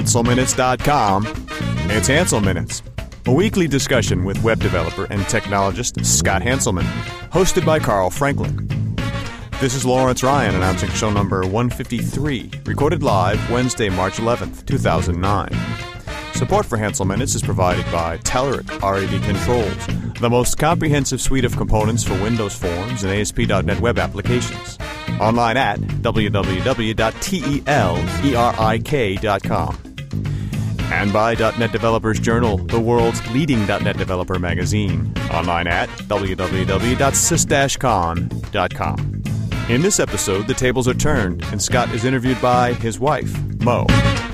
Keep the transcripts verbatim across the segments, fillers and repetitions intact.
Hansel Minutes dot com. It's Hansel Minutes, a weekly discussion with web developer and technologist Scott Hanselman, hosted by Carl Franklin. This is Lawrence Ryan announcing show number one fifty-three, recorded live Wednesday, March eleventh, two thousand nine. Support for Hansel Minutes is provided by Telerik R A D Controls, the most comprehensive suite of components for Windows Forms and A S P dot net web applications. Online at w w w dot telerik dot com. And by .NET Developers Journal, the world's leading .NET Developer magazine. Online at w w w dot sys dash con dot com. In this episode, the tables are turned, and Scott is interviewed by his wife, Mo.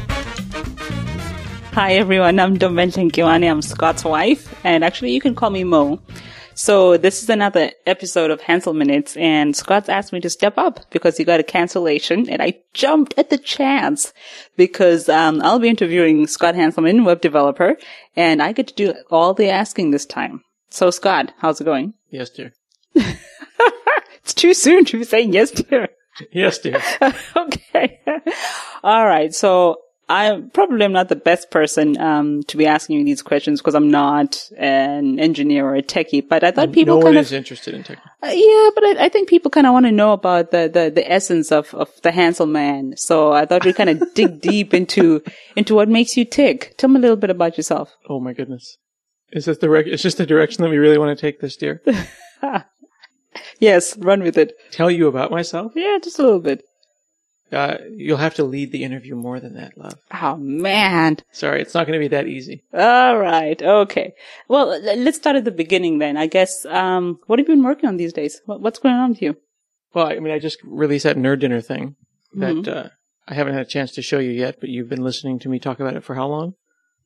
Hi everyone, I'm Dombenchen Kiwani. I'm Scott's wife, and actually you can call me Mo. So this is another episode of Hansel Minutes, and Scott's asked me to step up because he got a cancellation, and I jumped at the chance because um I'll be interviewing Scott Hanselman, web developer, and I get to do all the asking this time. So Scott, how's it going? Yes, dear. It's too soon to be saying yes, dear. Yes, dear. Okay. All right. So I probably am not the best person um to be asking you these questions because I'm not an engineer or a techie. But I thought people no kind one of is interested in technology. uh, yeah, but I, I think people kind of want to know about the, the the essence of of the Hansel man. So I thought we'd kind of dig deep into into what makes you tick. Tell me a little bit about yourself. Oh my goodness, is this the rec- is this the direction that we really want to take this, dear? Yes, run with it. Tell you about myself? Yeah, just a little bit. Uh, you'll have to lead the interview more than that, love. Oh man. Sorry, it's not going to be that easy. All right. Okay. Well, l- let's start at the beginning then. I guess, um, what have you been working on these days? What, what's going on with you? Well, I mean, I just released that Nerd Dinner thing that Mhm. uh, I haven't had a chance to show you yet, but you've been listening to me talk about it for how long?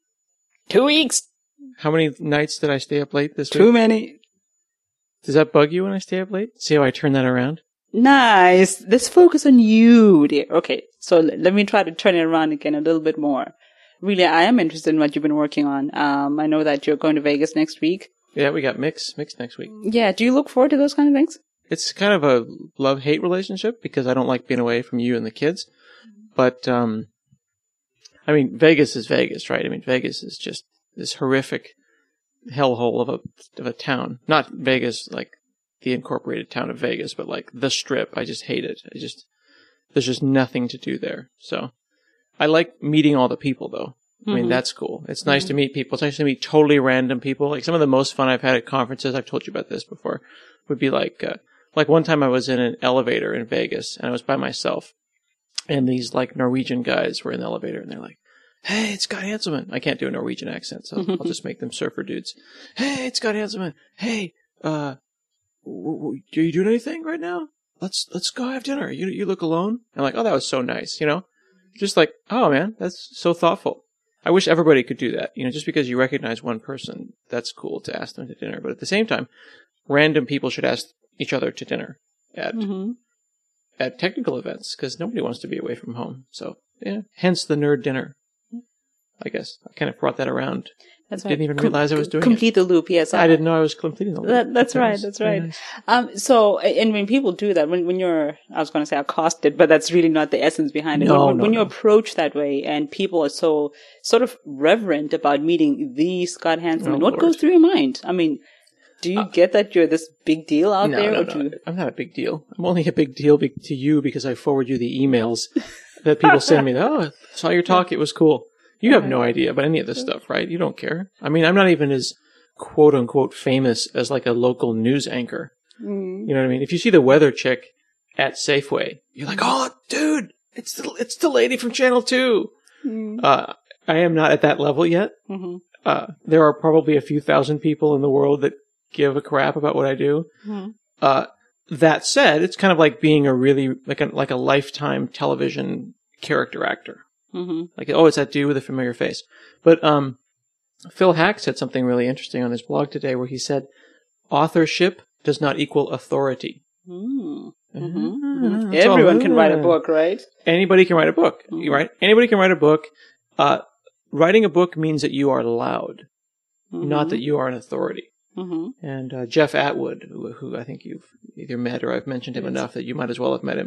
Two weeks. How many nights did I stay up late this Too week? many. Does that bug you when I stay up late? See how I turn that around? Nice. Let's focus on you, dear. Okay. So l- let me try to turn it around again a little bit more. Really, I am interested in what you've been working on. Um, I know that you're going to Vegas next week. Yeah, we got Mix, Mix next week. Yeah. Do you look forward to those kind of things? It's kind of a love-hate relationship because I don't like being away from you and the kids. But, um, I mean, Vegas is Vegas, right? I mean, Vegas is just this horrific hellhole of a, of a town. Not Vegas, like the incorporated town of Vegas, but like the Strip. I just hate it. I just, there's just nothing to do there. So I like meeting all the people though. I mean, Mhm. that's cool. It's nice to meet people. It's nice to meet totally random people. Like some of the most fun I've had at conferences, I've told you about this before, would be like, uh, like one time I was in an elevator in Vegas and I was by myself and these like Norwegian guys were in the elevator and they're like, "Hey, it's Scott Hanselman." I can't do a Norwegian accent, so I'll just make them surfer dudes. "Hey, it's Scott Hanselman. Hey, uh, w- w- are you doing anything right now? Let's let's go have dinner. You you look alone." I'm like, "Oh, that was so nice," you know? Just like, "Oh man, that's so thoughtful." I wish everybody could do that. You know, just because you recognize one person, that's cool to ask them to dinner. But at the same time, random people should ask each other to dinner at Mm-hmm. at technical events because nobody wants to be away from home. So yeah, hence the Nerd Dinner. I guess I kind of brought that around. That's Didn't right. even realize I was doing Complete the loop. Yes. it. I didn't know I was completing the loop. That, that's That right. was That's very right. nice. Um, so, and when people do that, when, when you're, I was going to say accosted, but that's really not the essence behind it. No, when no, when you no. approach that way and people are so sort of reverent about meeting the Scott Hanselman, Oh, what Lord. goes through your mind? I mean, do you Uh, get that you're this big deal out No, there? no, or no. do you- I'm not a big deal. I'm only a big deal be- to you because I forward you the emails that people send me. Oh, I saw your talk. It was cool. You have no idea about any of this stuff, right? You don't care. I mean, I'm not even as quote unquote famous as like a local news anchor. Mm. You know what I mean? If you see the weather chick at Safeway, you're like, "Oh, dude, it's the, it's the lady from Channel two. Mm. Uh, I am not at that level yet. Mhm. Uh, there are probably a few thousand people in the world that give a crap about what I do. Mhm. Uh, that said, it's kind of like being a really, like a, like a lifetime television character actor. Mhm. Like, oh, it's that dude with a familiar face. But, um, Phil Hack said something really interesting on his blog today where he said, authorship does not equal authority. Mm. Mhm. Mhm. That's all- Everyone can write a book, right? Anybody can write a book, Mhm. right? Anybody can write a book. Uh, writing a book means that you are loud, not that you are an authority. Mm-hmm. And uh, Jeff Atwood, who, who I think you've either met or I've mentioned him Yes. enough that you might as well have met him,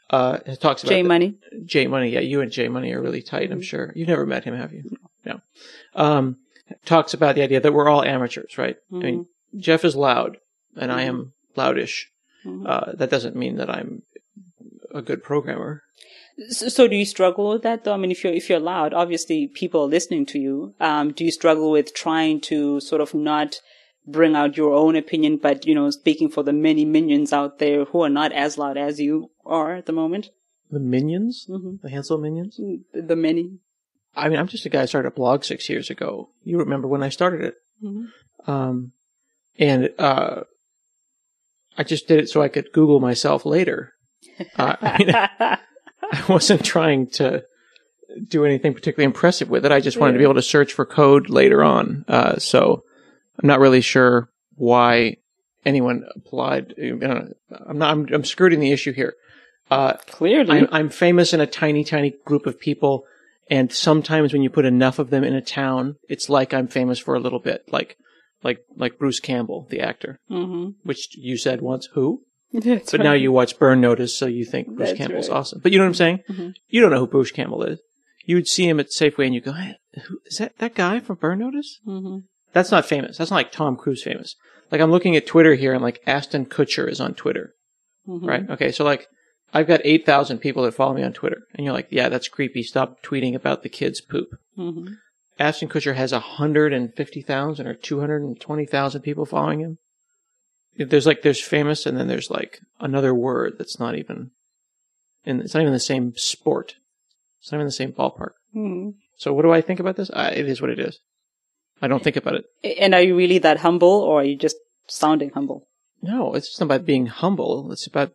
Uh, it talks about J Money. J Money. Yeah, you and J Money are really tight. Mm-hmm. I'm sure you've never met him, have you? No. Um, talks about the idea that we're all amateurs, right? Mm-hmm. I mean, Jeff is loud, and mm-hmm. I am loudish. Mm-hmm. Uh, that doesn't mean that I'm a good programmer. So, so do you struggle with that though? I mean, if you're, if you're loud, obviously people are listening to you. Um, do you struggle with trying to sort of not bring out your own opinion, but, you know, speaking for the many minions out there who are not as loud as you are at the moment? The minions? Mm-hmm. The Hansel minions? The, the many. I mean, I'm just a guy who started a blog six years ago. You remember when I started it. Mm-hmm. Um, and, uh, I just did it so I could Google myself later. Uh, I mean, I wasn't trying to do anything particularly impressive with it. I just wanted yeah. to be able to search for code later on. Uh, so I'm not really sure why anyone applied. You know, I'm not, I'm, I'm skirting the issue here. Uh, Clearly. I'm, I'm famous in a tiny, tiny group of people. And sometimes when you put enough of them in a town, it's like I'm famous for a little bit. Like, like, like Bruce Campbell, the actor, mm-hmm. which you said once, who? That's but right. Now you watch Burn Notice, so you think Bruce That's Campbell's right. awesome. But you know what I'm saying? Mm-hmm. You don't know who Bruce Campbell is. You would see him at Safeway and you go, hey, who, is that that guy from Burn Notice? Mm-hmm. That's not famous. That's not like Tom Cruise famous. Like I'm looking at Twitter here and like Ashton Kutcher is on Twitter. Mm-hmm. Right? Okay, so like I've got eight thousand people that follow me on Twitter. And you're like, yeah, that's creepy. Stop tweeting about the kids' poop. Mm-hmm. Ashton Kutcher has one hundred fifty thousand or two hundred twenty thousand people following him. There's like, there's famous and then there's like another word that's not even, and it's not even the same sport. It's not even the same ballpark. Mm-hmm. So what do I think about this? I, it is what it is. I don't think about it. And are you really that humble or are you just sounding humble? No, it's just not about being humble. It's about,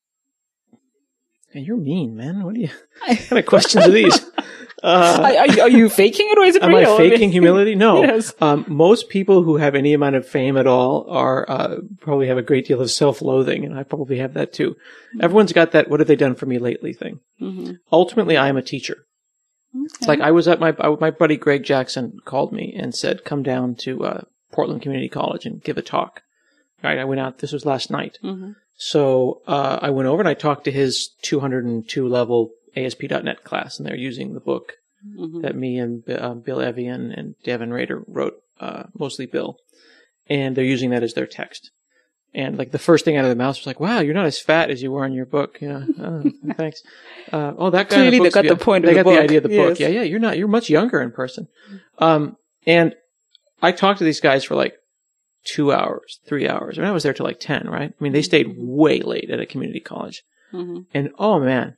and you're mean, man. What do you, what kind of questions are these? Uh, are, are you faking it or is it am real? Am I faking humility? No. Yes. Um, most people who have any amount of fame at all are, uh, probably have a great deal of self-loathing, and I probably have that too. Mm-hmm. Everyone's got that, what have they done for me lately thing. Mm-hmm. Ultimately, I am a teacher. Okay. Like I was at my, my buddy Greg Jackson called me and said, come down to, uh, Portland Community College and give a talk. All right. I went out, this was last night. Mm-hmm. So, uh, I went over and I talked to his two hundred two level A S P dot net class, and they're using the book mm-hmm. that me and uh, Bill Evian and Devin Rader wrote, uh, mostly Bill, and they're using that as their text. And like the first thing out of their mouth was like, "Wow, you're not as fat as you were in your book." You know, oh, thanks. Uh, oh, that guy. Clearly, the they got the point. They of got the, the book. idea of the yes. book. Yeah, yeah. You're not. You're much younger in person. Um, and I talked to these guys for like two hours, three hours. I mean, I was there till like ten. Right? I mean, they stayed way late at a community college. Mm-hmm. And oh man,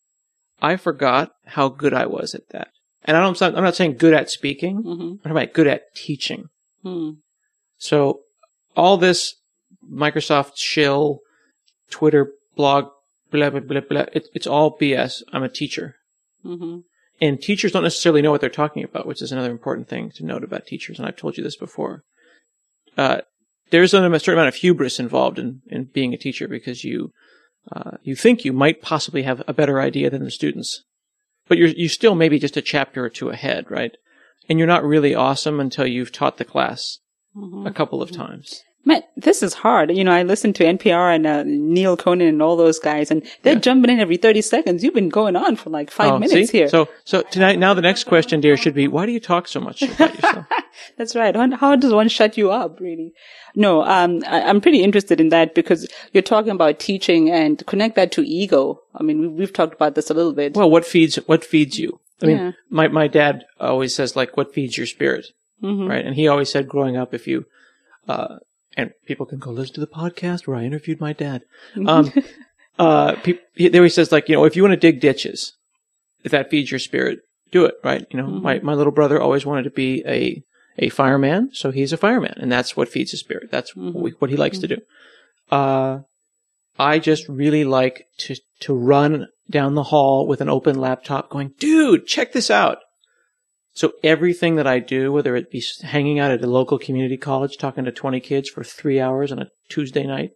I forgot how good I was at that. And I don't, I'm not saying good at speaking. Mm-hmm. I'm talking about good at teaching. Mm. So all this Microsoft shill, Twitter blog, blah, blah, blah, blah, it, it's all B S. I'm a teacher. Mm-hmm. And teachers don't necessarily know what they're talking about, which is another important thing to note about teachers. And I've told you this before. Uh, there's a certain amount of hubris involved in, in being a teacher because you, uh, you think you might possibly have a better idea than the students. But you're, you still maybe just a chapter or two ahead, right? And you're not really awesome until you've taught the class mm-hmm. a couple of times. Man, this is hard. You know, I listen to N P R and uh, Neil Conan and all those guys, and they're yeah. jumping in every thirty seconds. You've been going on for like five oh, minutes see? here. So, so tonight, now the next question, dear, should be, why do you talk so much about yourself? That's right. How does one shut you up, really? No, um, I, I'm pretty interested in that because you're talking about teaching and connect that to ego. I mean, we, we've talked about this a little bit. Well, what feeds, what feeds you? I mean, yeah. my, my dad always says, like, what feeds your spirit? Mm-hmm. Right? And he always said growing up, if you, uh, and people can go listen to the podcast where I interviewed my dad. Um, uh, pe- there he says, like, you know, if you want to dig ditches, if that feeds your spirit, do it, right? You know, mm-hmm. my, my little brother always wanted to be a, a fireman, so he's a fireman, and that's what feeds his spirit. That's mm-hmm. what, we, what he likes mm-hmm. to do. Uh, I just really like to, to run down the hall with an open laptop going, dude, check this out. So everything that I do, whether it be hanging out at a local community college, talking to twenty kids for three hours on a Tuesday night,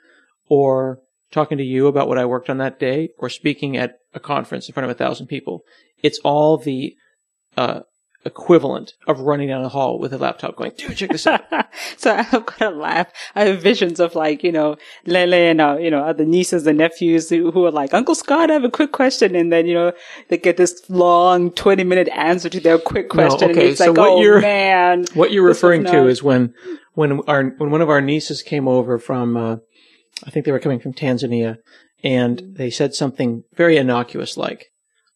or talking to you about what I worked on that day, or speaking at a conference in front of a thousand people, it's all the uh equivalent of running down the hall with a laptop going, dude, check this out. So I've got to laugh. I have visions of like, you know, Lele and, uh, you know, other nieces and nephews who, who are like, Uncle Scott, I have a quick question. And then, you know, they get this long twenty minute answer to their quick question. No, okay, and it's so like, what oh you're, man. What you're referring is to is when, when our, when one of our nieces came over from, uh, I think they were coming from Tanzania, and they said something very innocuous like,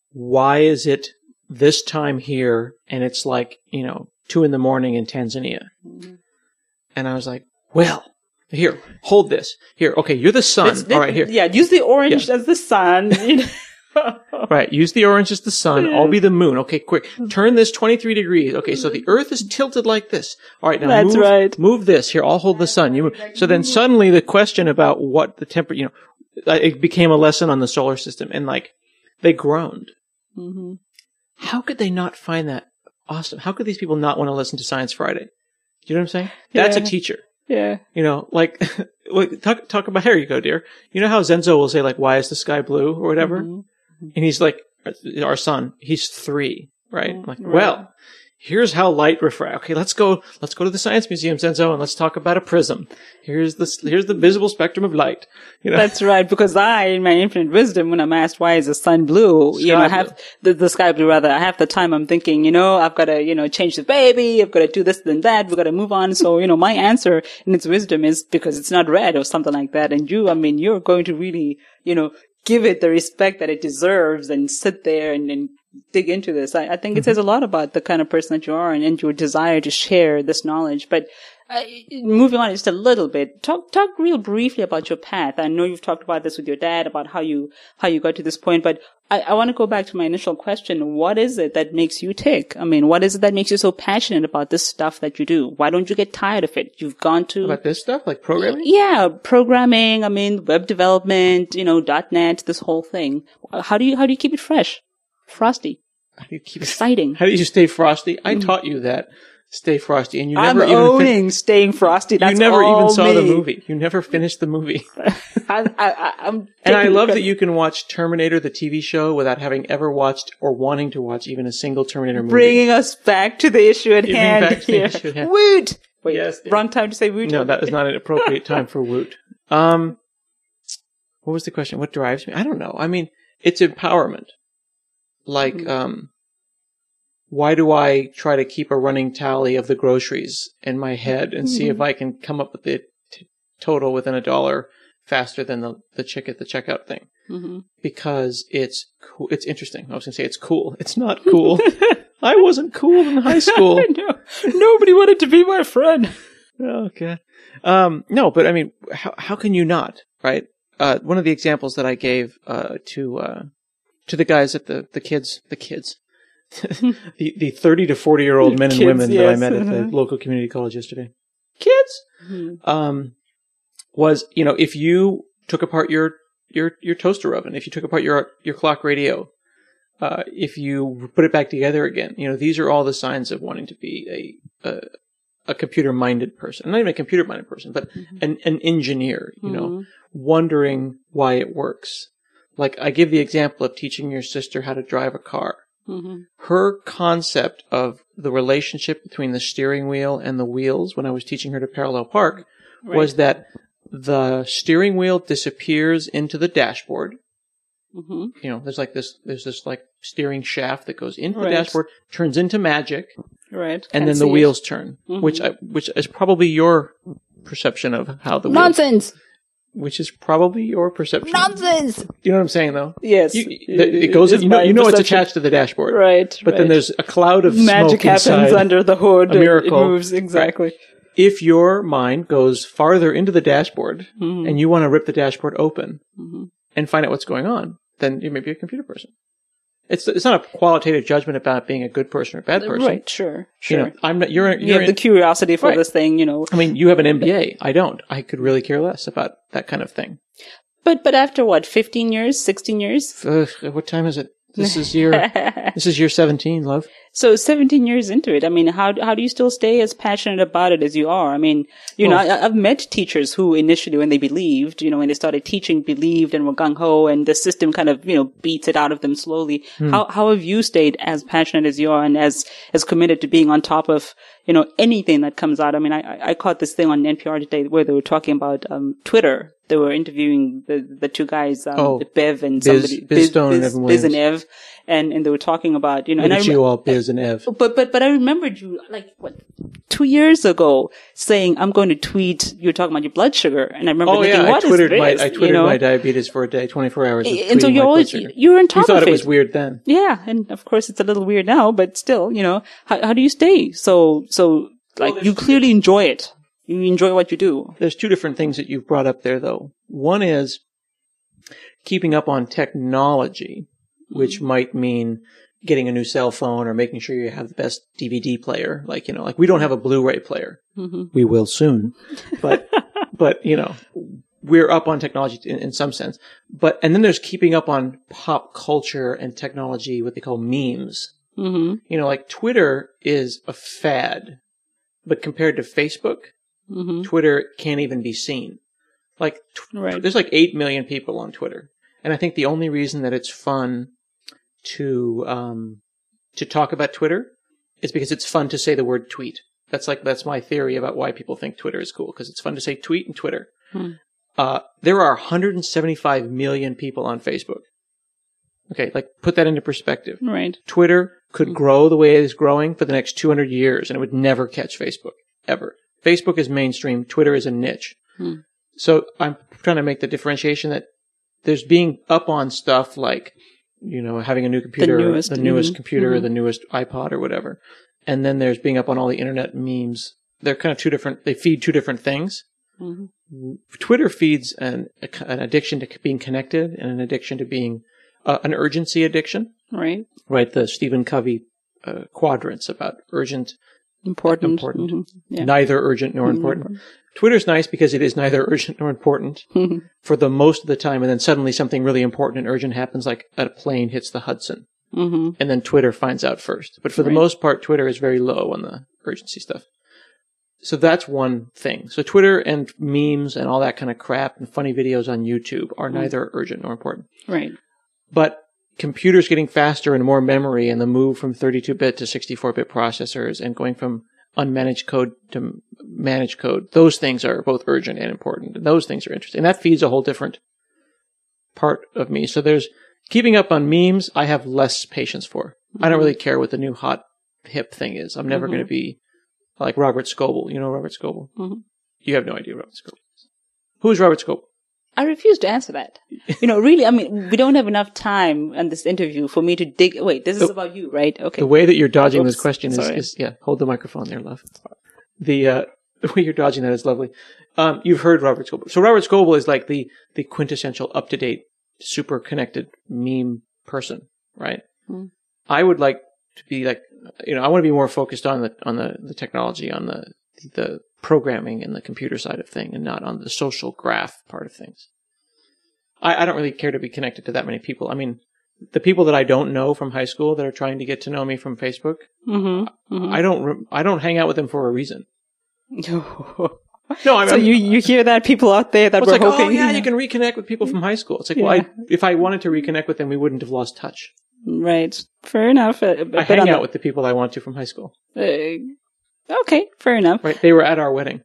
why is it this time here and it's like, you know, two in the morning in Tanzania? Mm-hmm. And I was like, well, here, hold this. Here, okay, you're the sun. This, this, all right, here. Yeah, use the orange yeah. as the sun. You know? Right, use the orange as the sun. Yeah. I'll be the moon. Okay, quick. Turn this twenty-three degrees. Okay, so the earth is tilted like this. All right, now That's move, right. move this. Here, I'll hold the sun. You move. So then suddenly the question about what the temperature, you know, it became a lesson on the solar system, and like, they groaned. Mm-hmm. How could they not find that awesome? How could these people not want to listen to Science Friday? Do you know what I'm saying? That's yeah. a teacher. Yeah. You know, like, talk, talk about, here you go, dear. You know how Zenzo will say, like, why is the sky blue or whatever? Mm-hmm. And he's like, our son, he's three, right? Mm-hmm. Like, well, here's how light refracts. Okay, let's go, let's go to the Science Museum, Zenzo, and let's talk about a prism. Here's the, here's the visible spectrum of light. You know? That's right, because I, in my infinite wisdom, when I'm asked why is the sun blue, Sky you know, I blue. have the, the sky blue rather, half the time I'm thinking, you know, I've got to, you know, change the baby, I've got to do this and that, we've got to move on. So, you know, my answer in its wisdom is because it's not red or something like that. And you, I mean, you're going to really, you know, give it the respect that it deserves and sit there and, and dig into this. I, I think it says a lot about the kind of person that you are and, and your desire to share this knowledge. But uh, moving on just a little bit, talk talk real briefly about your path. I know you've talked about this with your dad, about how you how you got to this point, but I, I want to go back to my initial question. What is it that makes you tick? I mean, what is it that makes you so passionate about this stuff that you do? Why don't you get tired of it? You've gone to... About this stuff? Like programming? Yeah, programming, I mean, web development, you know, .NET, this whole thing. How do you, how do you keep it fresh? Frosty. How do you keep Exciting. How do you stay frosty? I mm. taught you that. Stay frosty, and you never I'm even owning fin- staying frosty. That's you never all even saw me. the movie. You never finished the movie. I, I, I'm and I love credit. that you can watch Terminator, the T V show, without having ever watched or wanting to watch even a single Terminator movie. Bringing us back to the issue at Bringing hand back to the here. issue at hand. Woot! Wait, yes, wrong time to say woot. No, that is not an appropriate time for woot. Um, what was the question? What drives me? I don't know. I mean, it's empowerment. Like, mm-hmm. um, why do I try to keep a running tally of the groceries in my head and mm-hmm. see if I can come up with the t- total within a dollar faster than the, the chick at the checkout thing? Mm-hmm. Because it's cool. It's interesting. I was going to say it's cool. It's not cool. I wasn't cool in high school. No, nobody wanted to be my friend. Okay. Um, no, but I mean, how, how can you not, right? Uh, one of the examples that I gave, uh, to, uh, to the guys at the, the kids, the kids, the, the thirty to forty year old men and kids, women yes. that I met at uh-huh. the local community college yesterday. Kids! Mm-hmm. Um, was, you know, if you took apart your, your, your toaster oven, if you took apart your, your clock radio, uh, if you put it back together again, you know, these are all the signs of wanting to be a, a, a computer minded person. Not even a computer minded person, but mm-hmm. an, an engineer, you mm-hmm. know, wondering why it works. Like, I give the example of teaching your sister how to drive a car. Mm-hmm. Her concept of the relationship between the steering wheel and the wheels when I was teaching her to parallel park right. was that the steering wheel disappears into the dashboard. Mm-hmm. You know, there's like this, there's this like steering shaft that goes into right. the dashboard, turns into magic. Right. And Can't then the wheels it. turn, mm-hmm. which I, which is probably your perception of how the Nonsense! Wheels, which is probably your perception. Nonsense! You know what I'm saying, though? Yes. You, it goes, it you know, you know it's attached to the dashboard. Right, But right. then there's a cloud of magic smoke happens inside, under the hood. A miracle. It moves, exactly. Right. If your mind goes farther into the dashboard mm-hmm. and you want to rip the dashboard open mm-hmm. and find out what's going on, then you may be a computer person. It's it's not a qualitative judgment about being a good person or a bad person. Right, sure, sure. You know, I'm not, you're, you're you have in, the curiosity for right. this thing, you know. I mean, you have an M B A. I don't. I could really care less about that kind of thing. But but after what, fifteen years, sixteen years? Uh, what time is it? This is year, this is year seventeen, love. So seventeen years into it, I mean, how how do you still stay as passionate about it as you are? I mean, you well, know, I, I've met teachers who initially, when they believed, you know, when they started teaching, believed and were gung-ho, and the system kind of, you know, beats it out of them slowly. Hmm. How how have you stayed as passionate as you are and as as committed to being on top of, you know, anything that comes out? I mean, I I caught this thing on N P R today where they were talking about um Twitter. They were interviewing the the two guys, um, oh, Bev and Biz, somebody, Biz, Biz Stone Biz, and Evan Biz and Williams. Ev, and and they were talking about, you know, Look and at I you all, Biz and Ev. But but but I remembered you like what two years ago saying I'm going to tweet. You were talking about your blood sugar, and I remember oh, thinking, yeah, what I twittered is my this? I twittered you know? my diabetes for a day, twenty-four hours. And so you're always you were on top of it. You thought of it was weird then. Yeah, and of course it's a little weird now, but still, you know, how how do you stay so so like well, you clearly enjoy it. You enjoy what you do. There's two different things that you've brought up there, though. One is keeping up on technology, which mm-hmm. might mean getting a new cell phone or making sure you have the best D V D player. Like, you know, like we don't have a Blu-ray player. Mm-hmm. We will soon. But, but, you know, we're up on technology in, in some sense. But, and then there's keeping up on pop culture and technology, what they call memes. Mm-hmm. You know, like Twitter is a fad, but compared to Facebook, mm-hmm. Twitter can't even be seen. Like, tw- right. there's like eight million people on Twitter. And I think the only reason that it's fun to, um, to talk about Twitter is because it's fun to say the word tweet. That's like, that's my theory about why people think Twitter is cool. Cause it's fun to say tweet and Twitter. Hmm. Uh, there are one hundred seventy-five million people on Facebook. Okay. Like put that into perspective. Right. Twitter could hmm. grow the way it is growing for the next two hundred years and it would never catch Facebook ever. Facebook is mainstream. Twitter is a niche. Hmm. So I'm trying to make the differentiation that there's being up on stuff like, you know, having a new computer, the newest, the newest mm-hmm. computer, mm-hmm. the newest iPod or whatever. And then there's being up on all the internet memes. They're kind of two different, they feed two different things. Mm-hmm. Twitter feeds an, an addiction to being connected and an addiction to being, uh, an urgency addiction. Right. Right. The Stephen Covey uh, quadrants about urgent, important, important, mm-hmm. yeah. neither urgent nor important. Mm-hmm. Twitter's nice because it is neither urgent nor important Mm-hmm. for the most of the time, and then suddenly something really important and urgent happens, like a plane hits the Hudson, mm-hmm. and then Twitter finds out first. But for right. the most part, Twitter is very low on the urgency stuff. So that's one thing. So Twitter and memes and all that kind of crap and funny videos on YouTube are mm-hmm. neither urgent nor important. Right. But computers getting faster and more memory and the move from thirty-two bit to sixty-four bit processors and going from unmanaged code to managed code, those things are both urgent and important. And those things are interesting. And that feeds a whole different part of me. So there's keeping up on memes, I have less patience for. Mm-hmm. I don't really care what the new hot hip thing is. I'm never mm-hmm. going to be like Robert Scoble. You know Robert Scoble? Mm-hmm. You have no idea Robert Scoble is. Who is Robert Scoble? I refuse to answer that. You know, really, I mean, we don't have enough time on this interview for me to dig. Wait, this is the, about you, right? Okay. The way that you're dodging Oops, this question is, sorry. is, yeah, hold the microphone there, love. The, uh, the way you're dodging that is lovely. Um, you've heard Robert Scoble. So Robert Scoble is like the, the quintessential up-to-date, super connected meme person, right? Hmm. I would like to be like, you know, I want to be more focused on the, on the, the technology, on the, the programming and the computer side of thing and not on the social graph part of things. I, I don't really care to be connected to that many people. I mean, the people that I don't know from high school that are trying to get to know me from Facebook, mm-hmm, mm-hmm. I don't, I don't hang out with them for a reason. No, I'm, so I'm, you, you hear that people out there that well, were like, hoping. Oh yeah, you can reconnect with people from high school. It's like, yeah. well, I, if I wanted to reconnect with them, we wouldn't have lost touch. Right. Fair enough. Uh, I hang out the, with the people I want to from high school. Uh, okay. Fair enough. Right. They were at our wedding.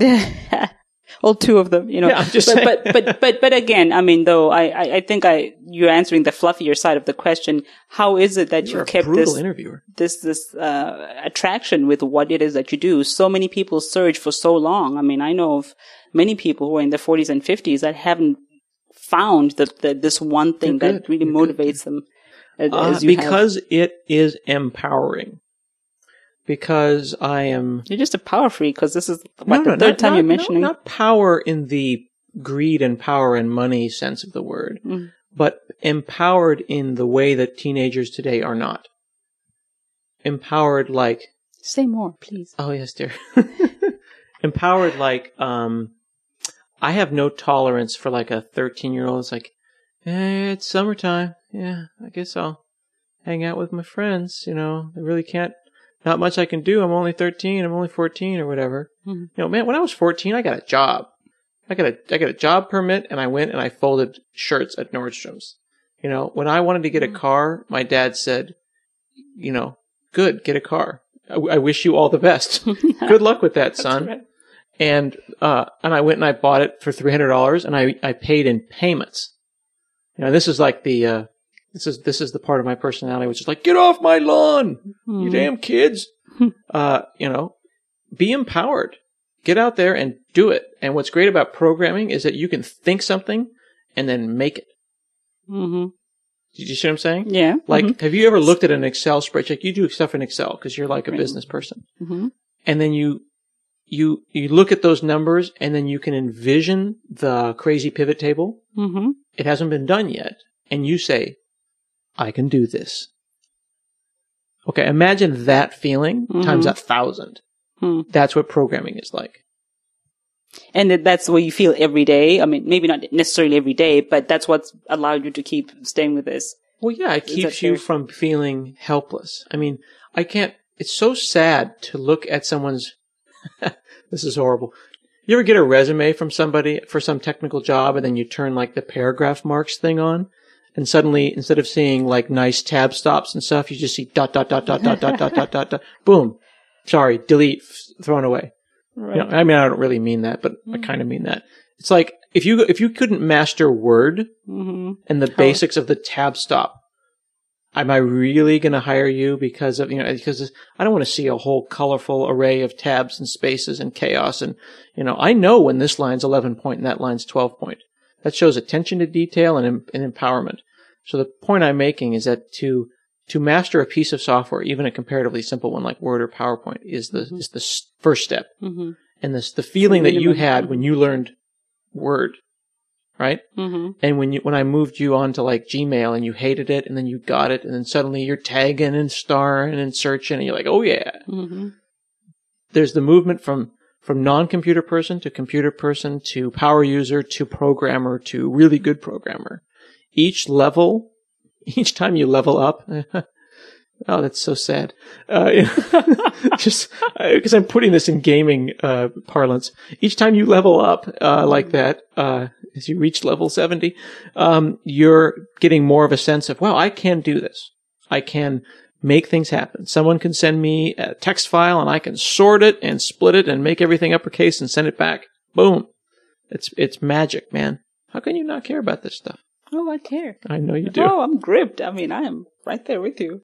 All two of them, you know. Yeah, I'm just but, saying. but, but, but, but again, I mean, though, I, I, I think I, you're answering the fluffier side of the question. How is it that you're you a kept brutal this, interviewer. this, this, uh, attraction with what it is that you do? So many people surge for so long. I mean, I know of many people who are in their forties and fifties that haven't found that, that this one thing that really you're motivates good. them. As, uh, as you because have. it is empowering. Because I am... You're just a power freak, because this is what, no, the no, third not, time not, you're mentioning. No, not power in the greed and power and money sense of the word, mm. but empowered in the way that teenagers today are not. Empowered like... Say more, please. Oh, yes, dear. Empowered like, um, I have no tolerance for like a thirteen-year-old. It's like, eh, it's summertime. Yeah, I guess I'll hang out with my friends. You know, I really can't. Not much I can do. I'm only thirteen. I'm only fourteen or whatever. Mm-hmm. You know, man, when I was fourteen, I got a job. I got a I got a job permit, and I went and I folded shirts at Nordstrom's. You know, when I wanted to get a car, my dad said, you know, good, get a car. I, I wish you all the best. Good luck with that, son. Right. And uh, and I went and I bought it for three hundred dollars, and I I paid in payments. You know, this is like the uh, this is this is the part of my personality which is like, get off my lawn, mm. you damn kids. uh, you know, be empowered. Get out there and do it. And what's great about programming is that you can think something and then make it. Mm-hmm. Did you see what I'm saying? Yeah. Like, mm-hmm. have you ever looked at an Excel spreadsheet? You do stuff in Excel because you're like a right. business person. Mm-hmm. And then you, you, you look at those numbers and then you can envision the crazy pivot table. Mm-hmm. It hasn't been done yet. And you say, I can do this. Okay. Imagine that feeling mm-hmm. times a thousand. Hmm. That's what programming is like. And that's what you feel every day. I mean, maybe not necessarily every day, but that's what's allowed you to keep staying with this. Well, yeah, it keeps you from feeling helpless. I mean, I can't, it's so sad to look at someone's, this is horrible. You ever get a resume from somebody for some technical job and then you turn like the paragraph marks thing on and suddenly instead of seeing like nice tab stops and stuff, you just see dot, dot, dot, dot, dot, dot, dot, dot, dot, dot, boom. Sorry, delete, thrown away. Right. You know, I mean, I don't really mean that, but mm-hmm. I kind of mean that. It's like if you if you couldn't master Word mm-hmm. and the How? basics of the tab stop, am I really going to hire you because of you know because I don't want to see a whole colorful array of tabs and spaces and chaos and you know I know when this line's eleven point and that line's twelve point. That shows attention to detail and, and empowerment. So the point I'm making is that to To master a piece of software, even a comparatively simple one like Word or PowerPoint, is the mm-hmm. is the first step. Mm-hmm. And this the feeling that you had when you learned Word, right? Mm-hmm. And when you when I moved you on to like Gmail and you hated it, and then you got it, and then suddenly you're tagging and starring and searching, and you're like, oh yeah. Mm-hmm. There's the movement from from non-computer person to computer person to power user to programmer to really good programmer. Each level. Each time you level up, oh, that's so sad. Uh, just because I'm putting this in gaming uh, parlance. Each time you level up uh, like that, uh, as you reach level seventy, um, you're getting more of a sense of, wow, I can do this. I can make things happen. Someone can send me a text file, and I can sort it and split it and make everything uppercase and send it back. Boom! It's it's magic, man. How can you not care about this stuff? Oh, I care. I know you do. Oh, I'm gripped. I mean, I am right there with you.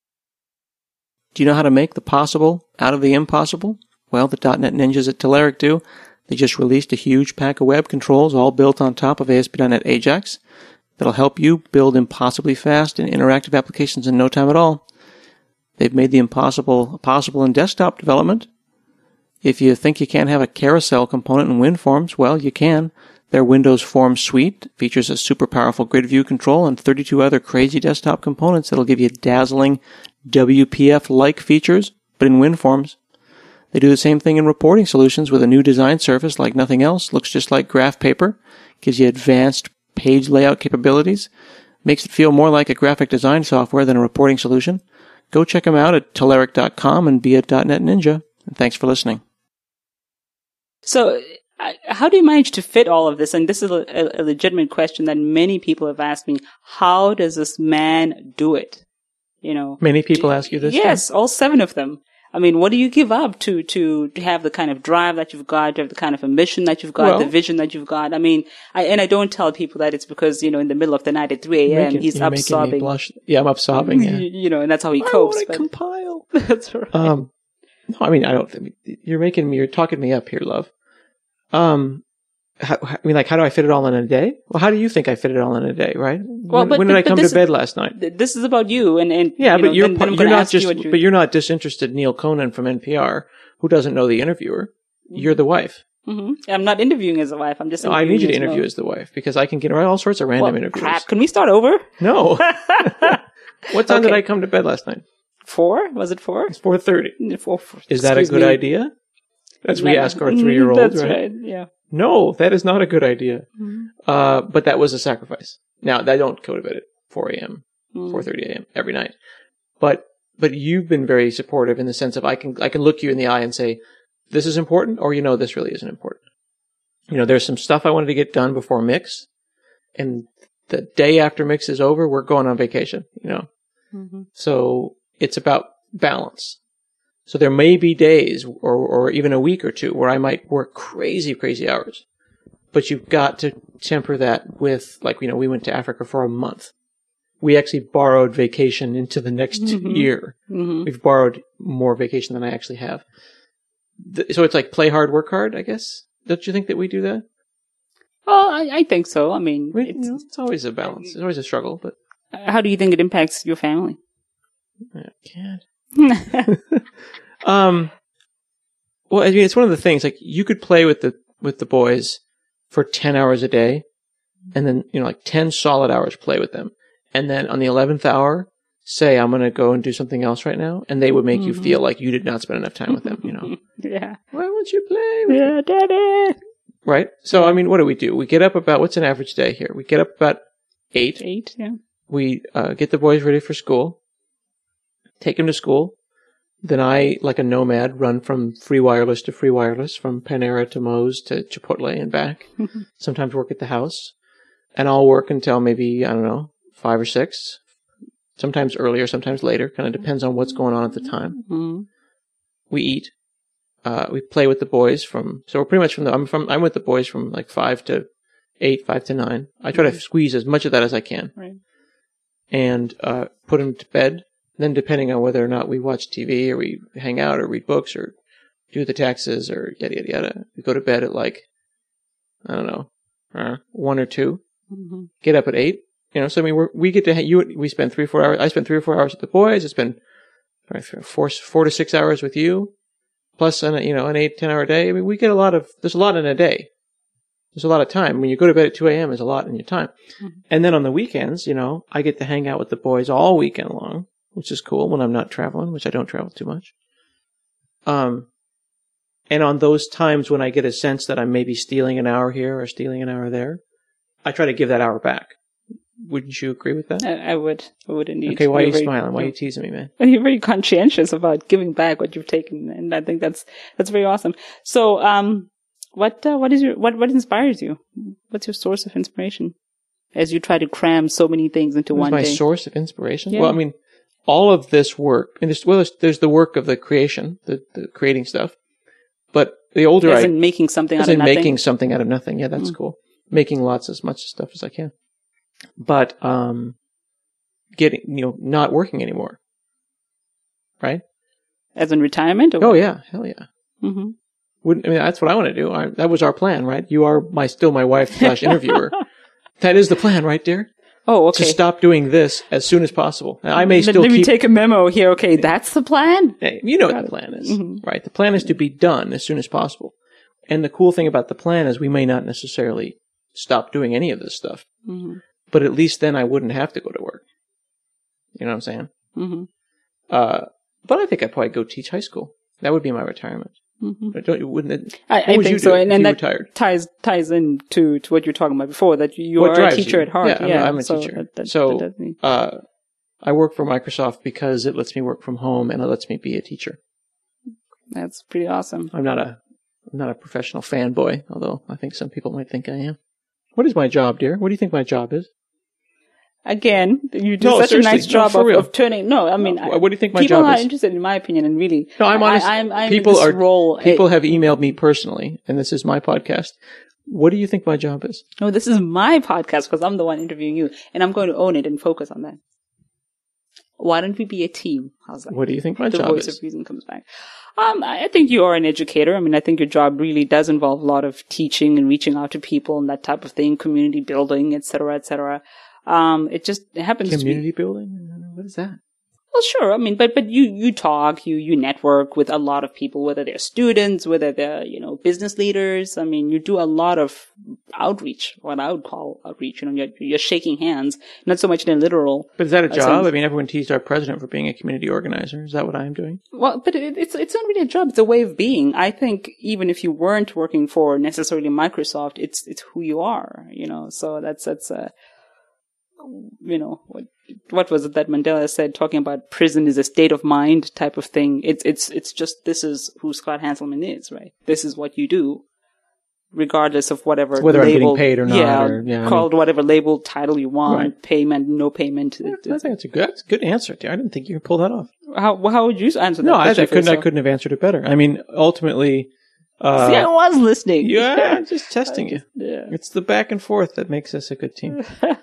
Do you know how to make the possible out of the impossible? Well, the .dot net ninjas at Telerik do. They just released a huge pack of web controls all built on top of A S P dot net Ajax that'll help you build impossibly fast and interactive applications in no time at all. They've made the impossible possible in desktop development. If you think you can't have a carousel component in WinForms, well, you can. Their Windows Forms suite features a super powerful grid view control and thirty-two other crazy desktop components that'll give you dazzling W P F-like features, but in WinForms. They do the same thing in reporting solutions with a new design surface like nothing else, looks just like graph paper, gives you advanced page layout capabilities, makes it feel more like a graphic design software than a reporting solution. Go check them out at Telerik dot com and be a .dot net ninja. And thanks for listening. So, how do you manage to fit all of this? And this is a, a legitimate question that many people have asked me. How does this man do it? You know, many people ask you this. Yes, time? all seven of them. I mean, what do you give up to, to, to have the kind of drive that you've got, to have the kind of ambition that you've got, well, the vision that you've got? I mean, I, and I don't tell people that it's because, you know, in the middle of the night at three a.m. Making, he's up sobbing. Blush. Yeah, I'm up sobbing. Yeah. You know, and that's how he I copes. I want to compile. That's right. Um, no, I mean, I don't think you're making me, you're talking me up here, love. Um, How, I mean, like, how do I fit it all in a day? Well, how do you think I fit it all in a day, right? Well, when but, when did but, I come to bed last night? This is about you, and, and yeah, you but know, you're then, then you're not just, you but you're not disinterested Neil Conan from N P R, who doesn't know the interviewer. Mm-hmm. You're the wife. Mm-hmm. I'm not interviewing as a wife. I'm just. No, I need you to interview well. as the wife because I can get all sorts of random well, interviews. Crap. Can we start over? No. What time okay. did I come to bed last night? Four? Was it four? It's four thirty. Four, is that a good me. idea? That's what we ask our three-year-old, That's right? right. Yeah. No, that is not a good idea. Mm-hmm. Uh, but that was a sacrifice. Now, I don't go to bed at four a.m. mm. four thirty a.m. every night. But but you've been very supportive in the sense of I can I can look you in the eye and say, this is important, or you know this really isn't important. You know, there's some stuff I wanted to get done before mix, and the day after mix is over, we're going on vacation, you know. Mm-hmm. So it's about balance. So there may be days or, or even a week or two where I might work crazy, crazy hours. But you've got to temper that with, like, you know, we went to Africa for a month. We actually borrowed vacation into the next mm-hmm. year. Mm-hmm. We've borrowed more vacation than I actually have. So it's like play hard, work hard, I guess. Don't you think that we do that? Well, I, I think so. I mean, we, it's, you know, it's always a balance. It's always a struggle. But how do you think it impacts your family? I can't. um, well, I mean, it's one of the things, like, you could play with the, with the boys for ten hours a day, and then, you know, like ten solid hours play with them. And then on the eleventh hour, say, I'm going to go and do something else right now. And they would make mm-hmm. you feel like you did not spend enough time with them, you know? Yeah. Why won't you play with Yeah, daddy. Right? So, I mean, what do we do? We get up about, what's an average day here? We get up about eight. Eight, yeah. We uh, get the boys ready for school. Take them to school. Then I, like a nomad, run from free wireless to free wireless, from Panera to Moe's to Chipotle and back. Sometimes work at the house. And I'll work until maybe, I don't know, five or six. Sometimes earlier, sometimes later. Kind of depends on what's going on at the time. Mm-hmm. We eat. Uh, we play with the boys from, so we're pretty much from the, I'm from, I'm with the boys from like five to eight, five to nine. I try mm-hmm. to squeeze as much of that as I can. Right. And, uh, put them to bed. Then depending on whether or not we watch T V or we hang out or read books or do the taxes or yada, yada, yada, we go to bed at like, I don't know, uh, one or two, mm-hmm. get up at eight. You know, so I mean, we're, we get to, you, we spend three, four hours, I spend three or four hours with the boys. I spend four, four to six hours with you, plus an, you know, an eight, ten hour day. I mean, we get a lot of, there's a lot in a day. There's a lot of time. When you go to bed at two a.m., there's a lot in your time. Mm-hmm. And then on the weekends, you know, I get to hang out with the boys all weekend long, which is cool when I'm not traveling, which I don't travel too much. Um, and on those times when I get a sense that I'm maybe stealing an hour here or stealing an hour there, I try to give that hour back. Wouldn't you agree with that? I, I would. I would indeed. Okay, why You're are you very, smiling? Why are you teasing me, man? You're very conscientious about giving back what you've taken, and I think that's that's very awesome. So, um, what uh, what is your what what inspires you? What's your source of inspiration as you try to cram so many things into What's one my day? My source of inspiration? Yeah. Well, I mean, all of this work, and there's, well, there's, there's the work of the creation, the, the creating stuff. But the older as I, in making something as out of in nothing. making something out of nothing. Yeah, that's mm. cool. Making lots as much stuff as I can. But, um, getting, you know, not working anymore. Right? As in retirement? Or oh, what? yeah. Hell yeah. Mm-hmm. Wouldn't, I mean, that's what I want to do. I, that was our plan, right? You are my, still my wife slash interviewer. That is the plan, right, dear? Oh, okay. To stop doing this as soon as possible. Now, I may still Let me keep, take a memo here. Okay, that's the plan? You know Got what the plan is, mm-hmm. right? The plan is to be done as soon as possible. And the cool thing about the plan is we may not necessarily stop doing any of this stuff. Mm-hmm. But at least then I wouldn't have to go to work. You know what I'm saying? Mm-hmm. Uh, but I think I'd probably go teach high school. That would be my retirement. Mm-hmm. Don't you? Wouldn't it? I, I think so, and, and that retired? ties ties in to, to what you were talking about before. That you what are a teacher you? at heart. Yeah, yeah I'm, I'm a so teacher. That, that, so that mean... uh, I work for Microsoft because it lets me work from home and it lets me be a teacher. That's pretty awesome. I'm not a I'm not a professional fanboy, although I think some people might think I am. What is my job, dear? What do you think my job is? Again, you do no, such a nice job no, of, of turning. No, I mean, no, what do you think my people job is? are interested, in my opinion, and really, no, I'm honest. I, I'm, I'm people in this are role. People I, have emailed me personally, and this is my podcast. What do you think my job is? No, this is my podcast because I'm the one interviewing you, and I'm going to own it and focus on that. Why don't we be a team? How's that? What do you think my the job voice is? of reason comes back. Um, I think you are an educator. I mean, I think your job really does involve a lot of teaching and reaching out to people and that type of thing, community building, et cetera, et cetera. Um, it just happens community to be... building? What is that? Well, sure. I mean, but, but you, you talk, you, you network with a lot of people, whether they're students, whether they're, you know, business leaders. I mean, you do a lot of outreach, what I would call outreach. You know, you're, you're shaking hands, not so much in a literal. But is that a job? sense. I mean, everyone teased our president for being a community organizer. Is that what I'm doing? Well, but it, it's, it's not really a job. It's a way of being. I think even if you weren't working for necessarily Microsoft, it's, it's who you are, you know, so that's, that's, uh, you know, what, what was it that Mandela said, talking about prison is a state of mind type of thing. It's, it's, it's just, this is who Scott Hanselman is, right? This is what you do, regardless of whatever whether label, I'm getting paid or not. Yeah, or, yeah called I mean, whatever label title you want, right. payment, no payment. I think that's a good, that's a good answer. I didn't think you could pull that off. How, how would you answer that? No, I, I couldn't, yourself? I couldn't have answered it better. I mean, ultimately, Uh, See, I was listening. Yeah, I'm just testing just, you. Yeah. It's the back and forth that makes us a good team.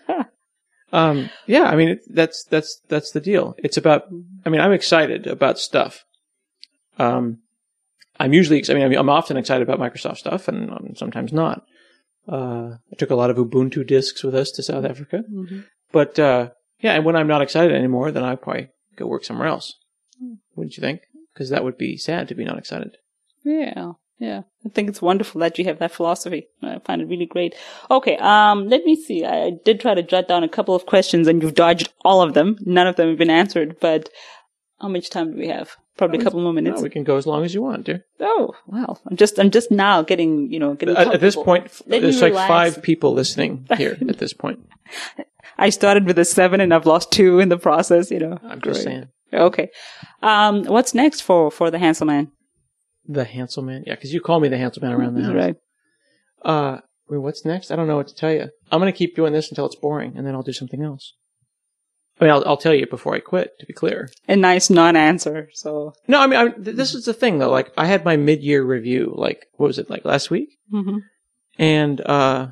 um, yeah, I mean, it, that's, that's, that's the deal. It's about, I mean, I'm excited about stuff. Um, I'm usually, I mean, I'm often excited about Microsoft stuff and um, sometimes not. Uh, I took a lot of Ubuntu disks with us to South Africa. Mm-hmm. But, uh, yeah, and when I'm not excited anymore, then I'll probably go work somewhere else. Wouldn't you think? Because that would be sad to be not excited. Yeah. Yeah, I think it's wonderful that you have that philosophy. I find it really great. Okay, um, let me see. I did try to jot down a couple of questions, and you've dodged all of them. None of them have been answered. But how much time do we have? Probably a couple more minutes. No, we can go as long as you want, dear. Oh, wow! I'm just, I'm just now getting, you know, getting. At, at this point, Let there's like relax. five people listening here at this point. I started with a seven, and I've lost two in the process. You know, I'm just Great. saying. Okay, um, what's next for for the Hanselman? The Hansel Man? Yeah, because you call me the Hansel Man around the house. Right. Uh, wait, what's next? I don't know what to tell you. I'm going to keep doing this until it's boring, and then I'll do something else. I mean, I'll, I'll tell you before I quit, to be clear. A nice non-answer, so. No, I mean, I, th- this is the thing, though. Like, I had my mid-year review, like, what was it, like last week? Mm-hmm. And uh,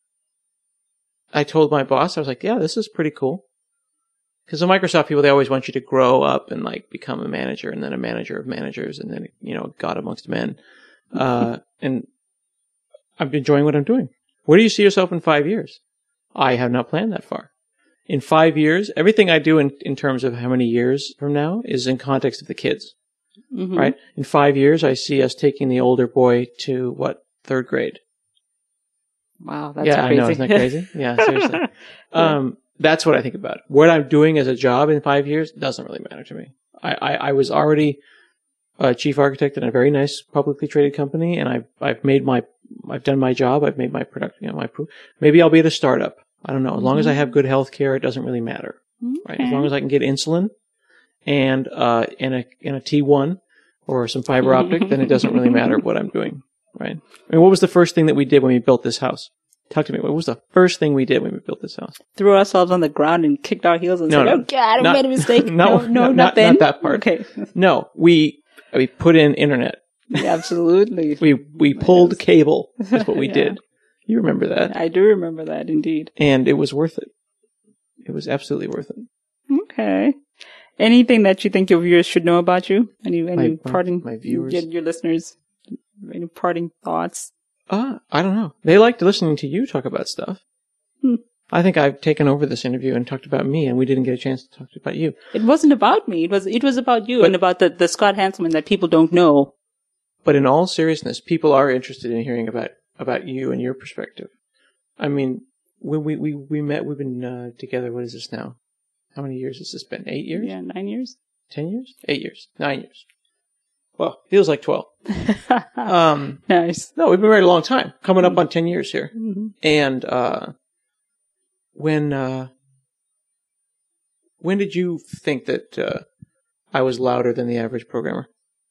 I told my boss, I was like, yeah, this is pretty cool. Because the Microsoft people, they always want you to grow up and like become a manager and then a manager of managers and then, you know, God amongst men. Uh, and I'm enjoying what I'm doing. Where do you see yourself in five years? I have not planned that far. In five years, everything I do in, in terms of how many years from now is in context of the kids, Mm-hmm. right? In five years, I see us taking the older boy to what, third grade? Wow, that's yeah, crazy. I know, isn't that crazy? Yeah, seriously. Um, That's what I think about. What I'm doing as a job in five years doesn't really matter to me. I, I, I was already a chief architect in a very nice publicly traded company, and I've I've made my I've done my job. I've made my product. You know, my proof. Maybe I'll be at a startup. I don't know. As long as I have good health care, it doesn't really matter. Right? As long as I can get insulin and uh in a in a T one or some fiber optic, then it doesn't really matter what I'm doing. Right? I mean, what was the first thing that we did when we built this house? Talk to me. What was the first thing we did when we built this house? Threw ourselves on the ground and kicked our heels and No, said, no. "Oh God, I Not- made a mistake." no, no, no, no, not, not- then. not that part. Okay, No, we we put in internet. yeah, absolutely. We we pulled Yes. cable. That's what we Yeah. did. You remember that? I do remember that indeed. And it was worth it. It was absolutely worth it. Okay. Anything that you think your viewers should know about you? Any any My- my- parting my viewers? your, your listeners? Any parting thoughts? Uh, I don't know. They liked listening to you talk about stuff. Hmm. I think I've taken over this interview and talked about me, and we didn't get a chance to talk about you. It wasn't about me. It was it was about you But- and about the, the Scott Hanselman that people don't know. But in all seriousness, people are interested in hearing about, about you and your perspective. I mean, when we, we, we met, we've been uh, together, what is this now? How many years has this been? Eight years? Yeah, nine years. Ten years? Eight years. Nine years. Well, feels like twelve. Um, Nice. no, we've been married a long time. Coming up on ten years here. Mm-hmm. And, uh, when, uh, when did you think that, uh, I was louder than the average programmer?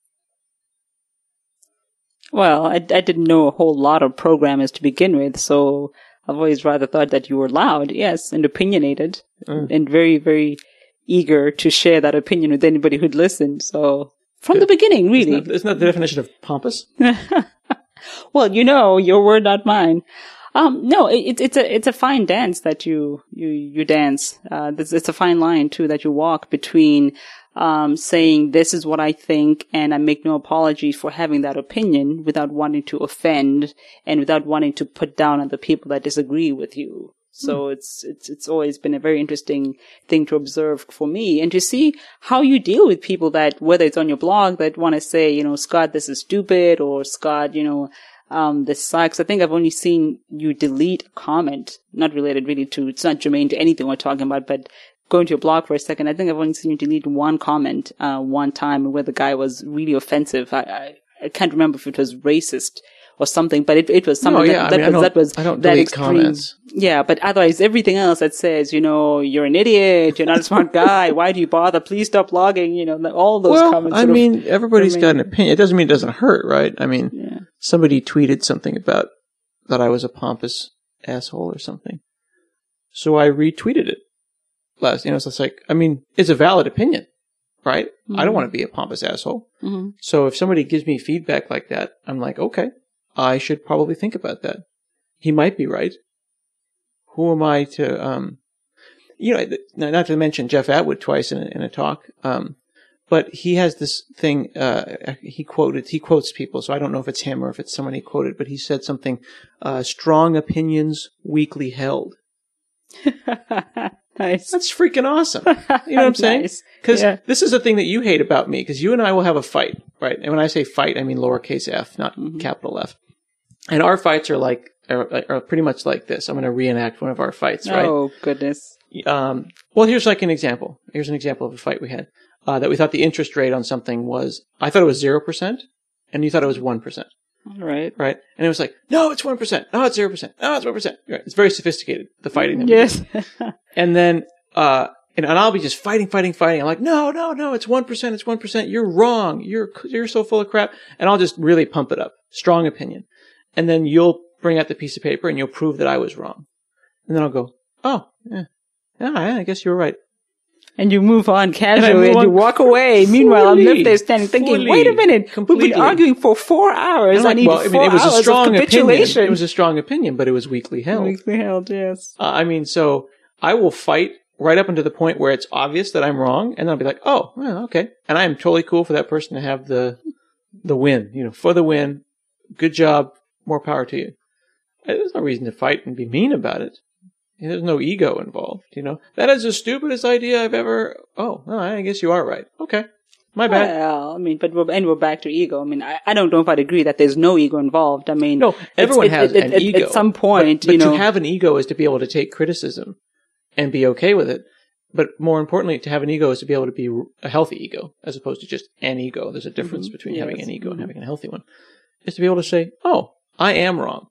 Well, I, I didn't know a whole lot of programmers to begin with, so I've always rather thought that you were loud, yes, and opinionated, Mm. and very, very eager to share that opinion with anybody who'd listen. So, from the Good. beginning, really. Isn't that, isn't that the definition of pompous? Well, you know, your word, not mine. Um, no, it, it's it's a it's a fine dance that you you you dance. Uh, it's, it's a fine line too that you walk between um, saying this is what I think, and I make no apology for having that opinion, without wanting to offend and without wanting to put down other people that disagree with you. So it's it's it's always been a very interesting thing to observe for me, and to see how you deal with people that, whether it's on your blog, that want to say, you know, Scott, this is stupid, or Scott, you know, um, this sucks. I think I've only seen you delete a comment, not related really to, it's not germane to anything we're talking about, but going to your blog for a second, I think I've only seen you delete one comment, uh, one time where the guy was really offensive. I, I, I can't remember if it was racist or something, but it, it was something No, yeah, that, I mean, that, I was, that was I don't that delete extreme. comments. Yeah, but otherwise everything else that says, you know, you're an idiot, you're not a smart guy, why do you bother? Please stop blogging, you know, all those well, comments. I sort of mean, everybody's got an remain- opinion. It doesn't mean it doesn't hurt, right? I mean, Yeah. somebody tweeted something about that I was a pompous asshole or something. So I retweeted it. Last, you know, so it's like, I mean, it's a valid opinion, right? Mm-hmm. I don't want to be a pompous asshole. Mm-hmm. So if somebody gives me feedback like that, I'm like, okay, I should probably think about that. He might be right. Who am I to, um, you know, not to mention Jeff Atwood twice in a, in a talk, um, but he has this thing, uh, he quoted, he quotes people, so I don't know if it's him or if it's someone he quoted, but he said something, uh, strong opinions weakly held. Nice. That's freaking awesome. You know what I'm saying? Nice. Because Yeah. this is the thing that you hate about me, because you and I will have a fight, right? And when I say fight, I mean lowercase f, not Mm-hmm. capital F. And our fights are like, are, are pretty much like this. I'm going to reenact one of our fights, right? Oh, goodness. Um, well, here's like an example. Here's an example of a fight we had, uh, that we thought the interest rate on something was, I thought it was zero percent, and you thought it was one percent. All right. Right? And it was like, no, it's one percent. No, it's zero percent. No, it's one percent. Right. It's very sophisticated, the fighting that we Yes. do. And then, uh, and, and I'll be just fighting, fighting, fighting. I'm like, no, no, no, it's one percent. It's one percent. You're wrong. You're, you're so full of crap. And I'll just really pump it up. Strong opinion. And then you'll bring out the piece of paper and you'll prove that I was wrong. And then I'll go, oh, yeah, yeah, I guess you were right. And you move on casually move and, on you walk away. Meanwhile, I'm left there standing thinking, fully, wait a minute, completely. we've been arguing for four hours. And I I'm like, need well, I four mean, it was hours a strong of opinion. capitulation. It was a strong opinion, but it was weakly held. Weakly held, yes. Uh, I mean, so I will fight right up until the point where it's obvious that I'm wrong, and then I'll be like, oh, well, okay. And I am totally cool for that person to have the the win, you know, for the win. Good job. More power to you. There's no reason to fight and be mean about it. There's no ego involved, you know. That is the stupidest idea I've ever... Oh, well, I guess you are right. Okay. My bad. Well, I mean, but we're, and we're back to ego. I mean, I, I don't know if I'd agree that there's no ego involved. I mean... No, everyone it's- has it, it, an it, ego. At some point, but, but you know... to have an ego is to be able to take criticism and be okay with it. But more importantly, to have an ego is to be able to be a healthy ego, as opposed to just an ego. There's a difference Mm-hmm. between Yes. having an ego Mm-hmm. and having a healthy one. Is to be able to say, oh, I am wrong.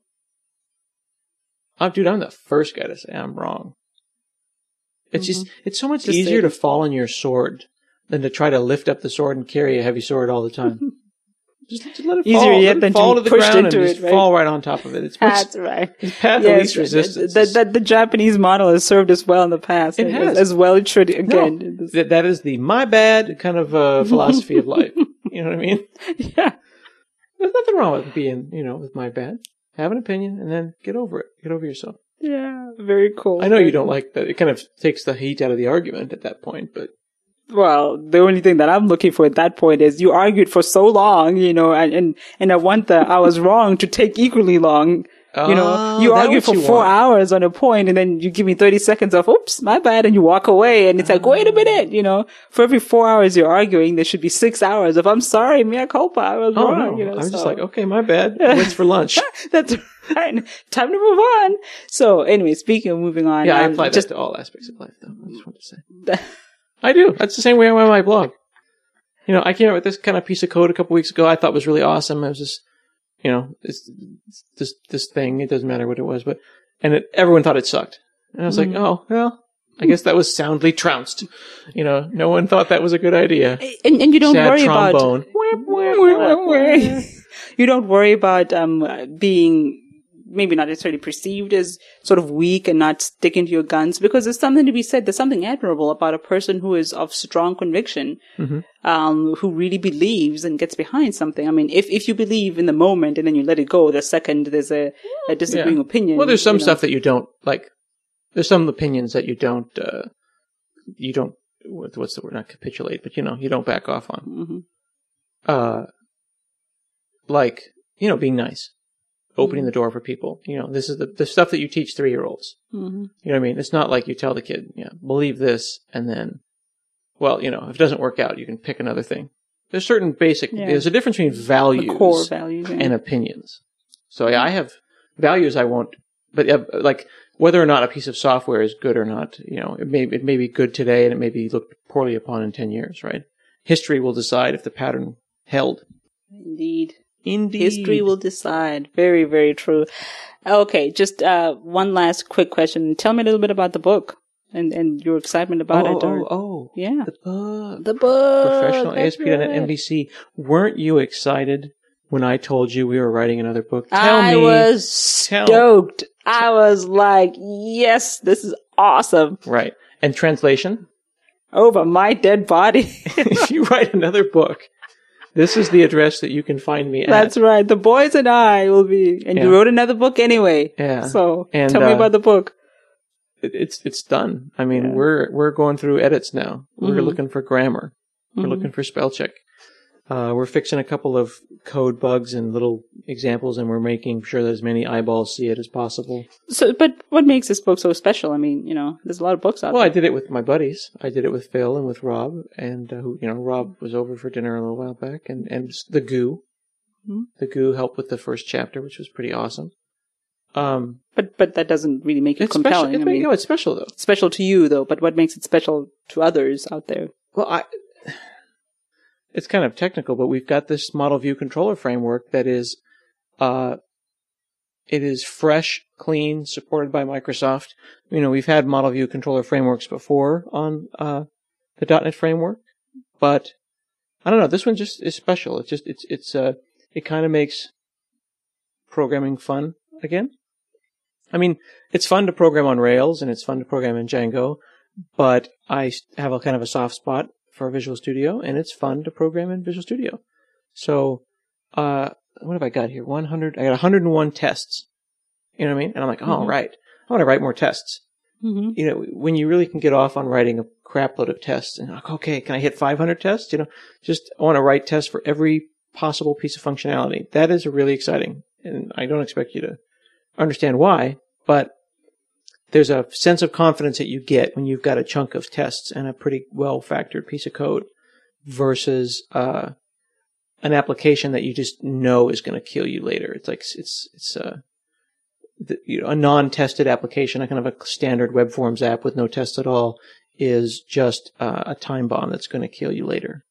Oh, dude, I'm the first guy to say I'm wrong. It's Mm-hmm. just, it's so much Just easier say- to fall on your sword than to try to lift up the sword and carry a heavy sword all the time. just, just let it Easier fall. yet Let it than to fall be to the pushed ground into and it, just right? fall right on top of it. It's much, That's right. it's path of Yes, least resistance. The, the, the Japanese model has served us well in the past. It has. As well it should again. No, in this- that, that is the my bad kind of uh, philosophy of life. You know what I mean? Yeah. There's nothing wrong with being, you know, with my bad. Have an opinion and then get over it. Get over yourself. Yeah. Very cool. I know you don't like that. It kind of takes the heat out of the argument at that point, but Well, the only thing that I'm looking for at that point is you argued for so long, you know, and, and, and I want the I was wrong to take equally long. You know, Oh, you that's argue what for you four want. hours on a point and then you give me thirty seconds of, oops, my bad, and you walk away and it's like, wait a minute, you know, for every four hours you're arguing, there should be six hours of, I'm sorry, mea culpa, I was oh wrong, no, you know. I'm just so- like, okay, my bad. What's for lunch? That's right. Time to move on. So anyway, speaking of moving on. Yeah, I um, apply just, that to all aspects of life, though. I just want to say. I do. That's the same way I went on my blog. You know, I came up with this kind of piece of code a couple weeks ago I thought was really awesome. It was just, you know, it's, it's this this thing. It doesn't matter what it was, but and it, everyone thought it sucked. And I was like, oh, well, I guess that was soundly trounced. You know, no one thought that was a good idea. and, and you don't Sad worry trombone. about, you don't worry about, um, being maybe not necessarily perceived as sort of weak and not sticking to your guns, because there's something to be said. There's something admirable about a person who is of strong conviction, Mm-hmm. um, who really believes and gets behind something. I mean, if, if you believe in the moment and then you let it go, the second there's a, a disagreeing Yeah. opinion. Well, there's some you know. stuff that you don't like. There's some opinions that you don't. Uh, you don't. what- What's the word? Not capitulate, but you know, you don't back off on. Mhm. Uh, like you know, being nice, opening Mm-hmm. the door for people. You know, this is the the stuff that you teach three year olds. Mhm. You know what I mean? It's not like you tell the kid, yeah, believe this, and then, well, you know, if it doesn't work out, you can pick another thing. There's certain basic. Yeah. There's a difference between values The core values. yeah. and opinions. So yeah, I have values I won't, but uh, like whether or not a piece of software is good or not, you know, it may it may be good today and it may be looked poorly upon in ten years, right? History will decide if the pattern held. Indeed. Indeed. History will decide. Very, very true. Okay, just uh, one last quick question. Tell me a little bit about the book and, and your excitement about oh, it. Or, oh, oh. Yeah. The book. The book. Professional A S P dot net right. N B C. Weren't you excited when I told you we were writing another book? Tell I me. was Tell. stoked. I was like, yes, this is awesome. Right. And translation? Over my dead body. If you write another book, this is the address that you can find me at. That's right. The boys and I will be. And Yeah. you wrote another book anyway. Yeah. So And, tell me uh, about the book. It, it's it's done. I mean, Yeah. we're we're going through edits now. We're Mhm. looking for grammar. We're Mhm. looking for spell check. Uh, we're fixing a couple of code bugs and little examples, and we're making sure that as many eyeballs see it as possible. So, but what makes this book so special? I mean, you know, there's a lot of books out Well, I there. did it with my buddies. I did it with Phil and with Rob, and uh, who you know, Rob was over for dinner a little while back, and and the Goo, Mhm. the Goo helped with the first chapter, which was pretty awesome. Um, But but that doesn't really make it it's compelling. special. It's, I mean, you know, it's special though. special to you though. But what makes it special to others out there? Well, I. It's kind of technical, but we've got this model view controller framework that is, uh, it is fresh, clean, supported by Microsoft. You know, we've had model view controller frameworks before on uh, the .dot net framework, but I don't know. This one just is special. It's just it's it's uh it kind of makes programming fun again. I mean, it's fun to program on Rails and it's fun to program in Django, but I have a kind of a soft spot for Visual Studio, and it's fun to program in Visual Studio. So, uh, what have I got here? one hundred. I got one hundred one tests. You know what I mean? And I'm like, oh, Mm-hmm. right. I want to write more tests. Mm-hmm. You know, when you really can get off on writing a crap load of tests, and like, okay, can I hit five hundred tests? You know, just I want to write tests for every possible piece of functionality. That is really exciting, and I don't expect you to understand why, but there's a sense of confidence that you get when you've got a chunk of tests and a pretty well-factored piece of code versus uh, an application that you just know is going to kill you later. It's like it's it's uh, the, you know, a non-tested application, a kind of a standard web forms app with no tests at all, is just uh, a time bomb that's going to kill you later.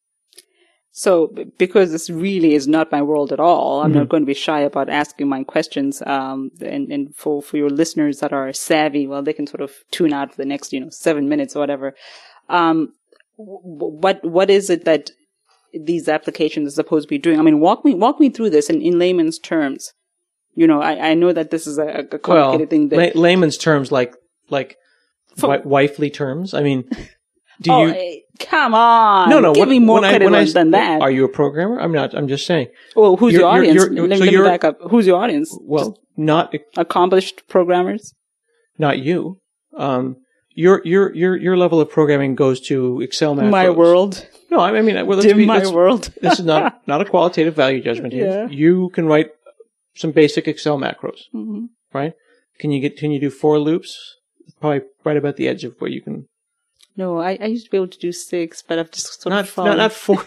So, b- because this really is not my world at all, I'm Mm-hmm. not going to be shy about asking my questions. Um, and, and for, for your listeners that are savvy, well, they can sort of tune out for the next, you know, seven minutes or whatever. Um, w- what, what is it that these applications are supposed to be doing? I mean, walk me, walk me through this in, in layman's terms. You know, I, I know that this is a, a complicated Well, thing that, lay- layman's terms, like like For- wi- wifely terms. I mean, do oh, you? eh, come on. No, no. Give when- me more when I- credit when I- than that. Are you a programmer? I'm not. I'm just saying. Well, who's you're- your you're- audience? you're- let me, so let me you're- back up. Who's your audience? Well, not Accomplished programmers? not you. Um, your your your your level of programming goes to Excel macros. My world. No, I mean, well, let's Dim be, my let's, world. this is not not a qualitative value judgment here. Yeah. You can write some basic Excel macros, Mhm. right? Can you get? Can you do for loops? Probably right about the edge of where you can. No, I, I used to be able to do six, but I've just sort Not of fallen. not not for.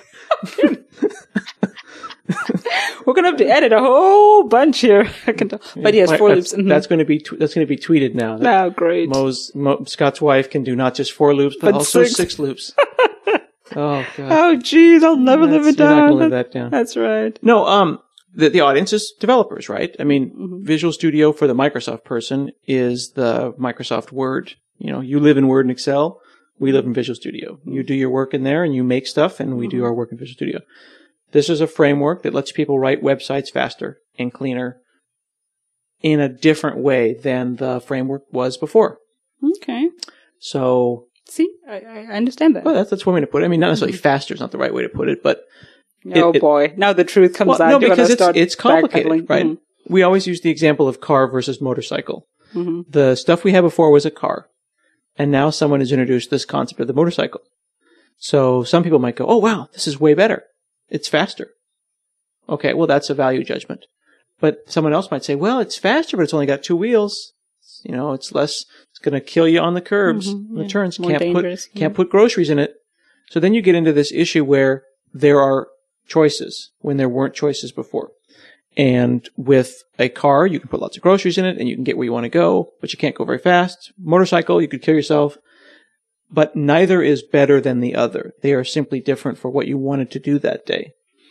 We're gonna have to edit a whole bunch here. I can tell. But yes, Right, four that's, loops. Mhm. That's going to be tw- that's going to be tweeted now. That Oh, great. Mo's Mo, Scott's wife can do not just four loops, but, But also six. six, loops. Oh god, Oh, geez, I'll never live That's- it you're not down. gonna live that down. That's right. No, um, the the audience is developers, right? I mean, Mhm. Visual Studio for the Microsoft person is the Microsoft Word. You know, you live in Word and Excel. We live in Visual Studio. You do your work in there, and you make stuff, and we do our work in Visual Studio. This is a framework that lets people write websites faster and cleaner in a different way than the framework was before. Okay. So, See, I, I understand that. well, that's, that's one way to put it. I mean, not necessarily faster is not the right way to put it, but oh it- boy, now the truth comes well, out. no, You're gonna because it's start it's complicated, backpedaling. right? Mhm. We always use the example of car versus motorcycle. Mhm. The stuff we had before was a car, and now someone has introduced this concept of the motorcycle. So some people might go, "Oh wow, this is way better. It's faster." Okay, well that's a value judgment. But someone else might say, "Well, it's faster, but it's only got two wheels. You know, it's less. It's going to kill you on the curbs, Mhm, on the yeah. turns. More Can't dangerous, put can't put groceries in it." So then you get into this issue where there are choices when there weren't choices before. And with a car, you can put lots of groceries in it and you can get where you want to go, but you can't go very fast. Motorcycle, you could kill yourself. But neither is better than the other. They are simply different for what you wanted to do that day.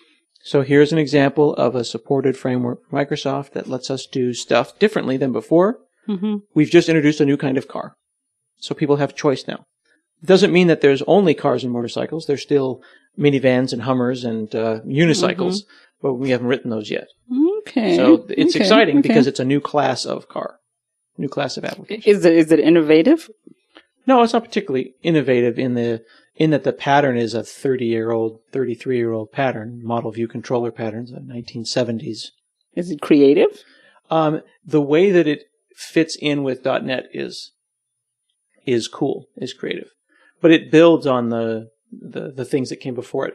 So here's an example of a supported framework from Microsoft that lets us do stuff differently than before. Mm-hmm. We've just introduced a new kind of car. So people have choice now. It doesn't mean that there's only cars and motorcycles. There's still minivans and Hummers and uh, unicycles, mm-hmm. but we haven't written those yet. Okay. So it's okay. exciting okay. because it's a new class of car, new class of application. Is it is it innovative? No, it's not particularly innovative in the in that the pattern is a thirty-year-old, thirty-three-year-old pattern, model view controller patterns, the nineteen seventies. Is it creative? Um, the way that it fits in with .NET is is cool, is creative, but it builds on the the, the things that came before it.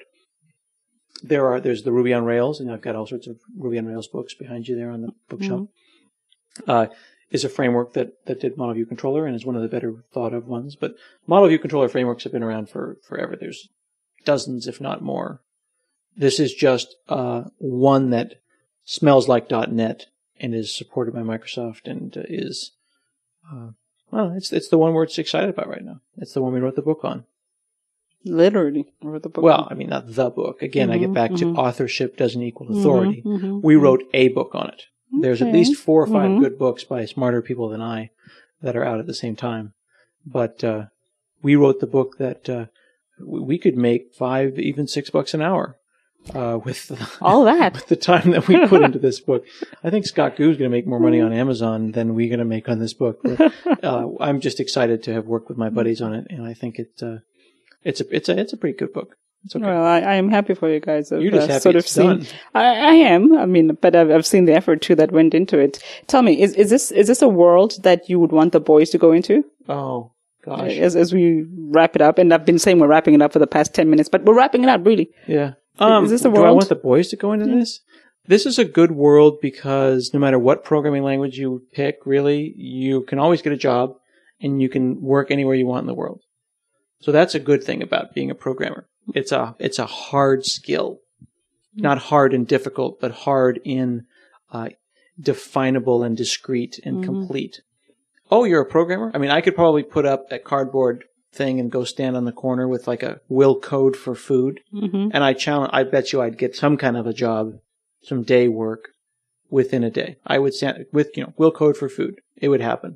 There are there's the Ruby on Rails, and I've got all sorts of Ruby on Rails books behind you there on the bookshelf. Mm-hmm. Uh, is a framework that, that did Model View Controller and is one of the better thought of ones. But Model View Controller frameworks have been around for forever. There's dozens, if not more. This is just uh, one that smells like .NET and is supported by Microsoft and uh, is, uh, well, it's it's the one we're excited about right now. It's the one we wrote the book on. Literally wrote the book Well, on. I mean, not the book. Again, mm-hmm, I get back mm-hmm. to authorship doesn't equal authority. Mm-hmm, mm-hmm, we mm-hmm. wrote a book on it. There's okay. at least four or five mm-hmm. good books by smarter people than I that are out at the same time. But uh, we wrote the book that uh, we could make five, even six bucks an hour uh, with the, all that with the time that we put into this book. I think Scott Goo is going to make more money on Amazon than we're going to make on this book. But, uh, I'm just excited to have worked with my buddies on it, and I think it uh, it's a it's a it's a pretty good book. It's okay. Well, I, I am happy for you guys. I've, You're just uh, happy sort it's of done. seen, I, I am. I mean, but I've, I've seen the effort too that went into it. Tell me, is, is this is this a world that you would want the boys to go into? Oh gosh! As as we wrap it up, and I've been saying we're wrapping it up for the past ten minutes, but we're wrapping it up really. Yeah. Um, is this a do world? I want the boys to go into yeah. this? This is a good world because no matter what programming language you pick, really, you can always get a job and you can work anywhere you want in the world. So that's a good thing about being a programmer. It's a it's a hard skill, not hard and difficult, but hard in uh, definable and discrete and mm-hmm. complete. Oh, you're a programmer? I mean, I could probably put up a cardboard thing and go stand on the corner with like a will code for food, mm-hmm. and I challenge. I bet you I'd get some kind of a job, some day work within a day. I would stand with you know will code for food. It would happen.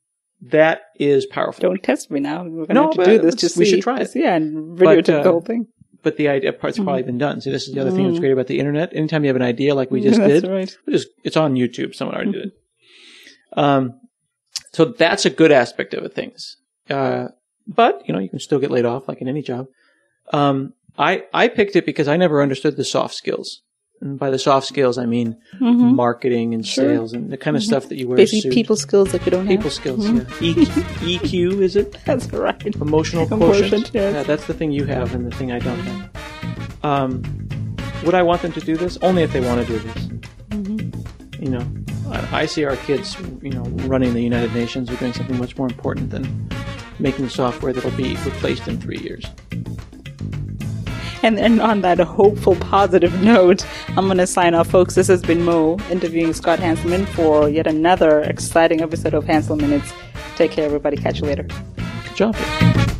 That is powerful. Don't test me now. We're going to no, have to do this to we see. should try it. Yeah, and videotape but, uh, the whole thing. But the idea part's mm-hmm. probably been done. See, this is the other mm-hmm. thing that's great about the internet. Anytime you have an idea like we just that's did, right. we just, it's on YouTube. Someone already did it. Um, so that's a good aspect of it, things. Uh, but, you know, you can still get laid off like in any job. Um, I, I picked it because I never understood the soft skills. And by the soft skills, I mean mm-hmm. marketing and sure. sales and the kind of mm-hmm. stuff that you wear. Basically, suit. people skills that you don't people have. skills, mm-hmm. yeah. E Q, E Q, is it? That's right. Emotional Quotient, quotient. yes. Yeah, that's the thing you have and the thing I don't have. Um, would I want them to do this? Only if they want to do this. Mm-hmm. You know, I, I see our kids, you know, running the United Nations or doing something much more important than making software that'll be replaced in three years. And, and on that hopeful, positive note, I'm going to sign off, folks. This has been Mo interviewing Scott Hanselman for yet another exciting episode of Hansel Minutes. Take care, everybody. Catch you later. Good job.